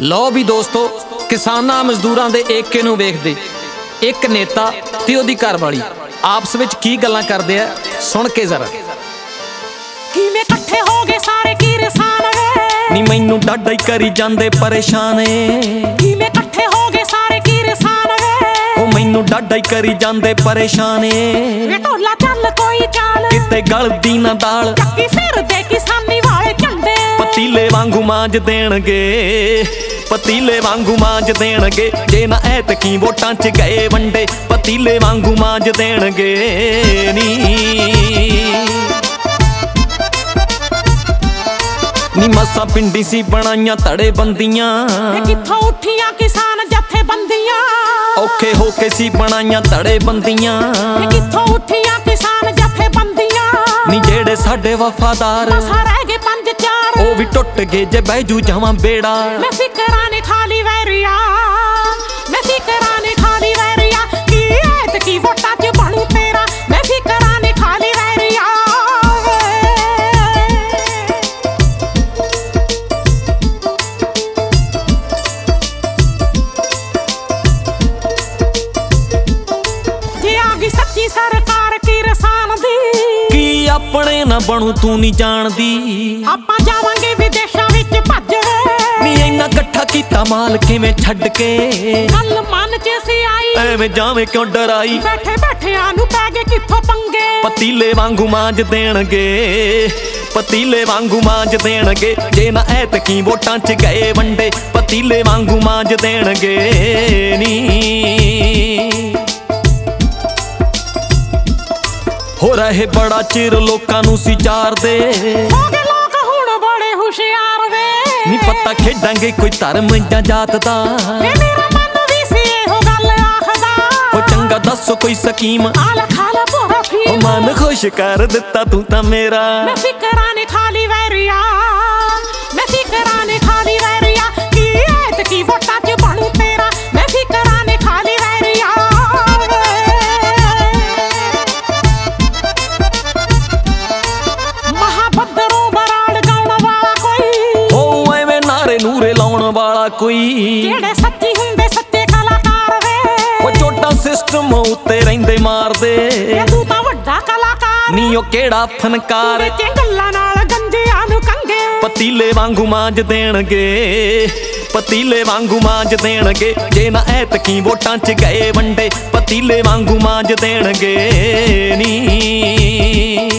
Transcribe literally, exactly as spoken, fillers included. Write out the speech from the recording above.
लो भी दोस्तों, किसानां मजदूरां दे एके नूं वेखदे एक नेता ते ओहदी घरवाली आपस विच की गल्लां करदे आ, सुण के जरा। किवें इकट्ठे हो गए सारे किसान वे, नी मैनू डाडा ही करी जांदे परेशान ए। किवें इकट्ठे हो गए सारे किसान वे, ओ मैनू डाडा ही करी जांदे परेशान ए। वे ढोला चल कोई चाल, किते गलदी ना दाल, ਚੱਕੀ ਫਿਰਦੇ किसानी वाले झंडे। पतीले वांगू मांज देणगे, पतीले वांगू मांज देणगे, जे ना ऐतकी वोटां च गए वंडे, पतीले वांगू मांज देणगे नी। नी मसा पिंडी सी बनाइयां धड़े बंदियां, कित्थों उठियां किसान जथेबंदियां, औखे होके सी बनाइयां धड़े बंदियां, कित्थों उठियां किसान जथेबंदियां। नी जेड़े साडे वफादार बसा रह गए पंज चार, ओ भी टुट गए जे बैजू जावां बेड़ा। मैं फिकरां ने खाली वैरिया, मैं फिकरां ने खाली वैरिया, की ऐतकी वोटां च बनू तेरा, मैं फिकरां ने खाली वैरिया। जे आ गई सच्ची सरकार किसान दी, की अपने ना बनू तू नहीं जानदी, ਆਪਾਂ ਜਾਵਾਂਗੇ ਵਿਦੇਸ਼ਾਂ ਵਿੱਚ ਭੱਜ। ਨੀ ਇੰਨਾ ਇਕੱਠਾ ਕੀਤਾ ਮਾਲ ਕਿਵੇਂ ਛੱਡ ਕੇ, ਗੱਲ ਮਨ ਚ ਸੀ ਆਈ, ਐਵੇਂ ਜਾਵੇਂ ਕਿਉਂ ਡਰਾਈ। ਬੈਠੇ ਬੈਠਿਆਂ ਨੂੰ ਪੈ ਗਏ ਕਿੱਥੋਂ ਪੰਗੇ, ਪਤੀਲੇ ਵਾਂਗੂ ਮਾਂਜ ਦੇਣਗੇ, ਪਤੀਲੇ ਵਾਂਗੂ ਮਾਂਜ ਦੇਣਗੇ, ਜੇ ਨਾ ਐਤਕੀ ਵੋਟਾਂ 'ਚ ਗਏ ਵੰਡੇ, ਪਤੀਲੇ ਵਾਂਗੂ ਮਾਂਜ ਦੇਣਗੇ ਨੀ। ਹੋ ਰਹੇ ਬੜਾ ਚਿਰ ਲੋਕਾਂ ਨੂੰ ਸੀ ਚਾਰਦੇ, ਹੋ ਗਏ ਲੋਕ ਹੁਣ ਬੜੇ ਹੁਸ਼ਿਆਰ ਵੇ, ਨੀ ਪਤਾ ਖੇਡਾਂਗੇ ਕੋਈ ਧਰਮ ਜਾਂ ਜਾਤ ਦਾ, ਵੇ ਮੇਰਾ ਮਨ ਵੀ ਸੀ ਇਹੋ ਗੱਲ ਆਖਦਾ, ਉਹ ਚੰਗਾ ਦੱਸੋ ਕੋਈ ਸਕੀਮ, ਆਲ ਖਾਲਾ ਭੋਰਾ ਉਹ ਫੀਮ। ਮਨ ਖੁਸ਼ ਕਰ ਦਿੱਤਾ ਤੂੰ ਤਾਂ ਮੇਰਾ। ਮੈਂ ਫਿਕਰਾਂ ਨੇ ਖਾਲੀ ਵੈਰੀਆ, ਮੈਂ ਫਿਕਰਾਂ ਨੇ ਖਾਲੀ ਵੈਰੀਆ, ਕੀ ਐਤਕੀ ਵੋਟਾਂ ਚ ਬਣੂ ਤੇਰਾ, ਮੈਂ ਫਿਕਰਾਂ ਨੇ ਖਾਲੀ ਵੈਰੀਆ। ਮਹਾਬੱਦਰੋਂ ਬਰਾੜ ਗਾਉਣ ਵਾਲਾ ਕੋਈ, ਉਹ ਐਵੇਂ ਨਾਰੇ ਨੂਰੇ ਲਾਉਣ ਵਾਲਾ ਕੋਈ, ਜਿਹੜੇ ਸੱਚੀ ਹੁੰਦੇ ਸੱਚੇ ਕਲਾਕਾਰ ਵੇ, ਉਹ ਚੋਟਾ ਸਿਸਟਮ ਉੱਤੇ ਰਹਿੰਦੇ ਮਾਰਦੇ, ਇਹ ਤੂੰ ਤਾਂ ਵੱਡਾ ਕਲਾਕਾਰ, ਨੀ ਉਹ ਕਿਹੜਾ ਫਨਕਾਰ। ਵਿੱਚ ਗੱਲਾਂ ਨਾਲ ਗੰਜਿਆਂ ਨੂੰ ਕੰਗੇ, ਪਤੀਲੇ ਵਾਂਗੂ ਮਾਂਜ ਦੇਣਗੇ, ਪਤੀਲੇ ਵਾਂਗੂ ਮਾਂਜ ਦੇਣਗੇ, ਜੇ ਨਾ ਐਤਕੀ ਵੋਟਾਂ 'ਚ ਗਏ ਵੰਡੇ, ਪਤੀਲੇ ਵਾਂਗੂ ਮਾਂਜ ਦੇਣਗੇ ਨੀ।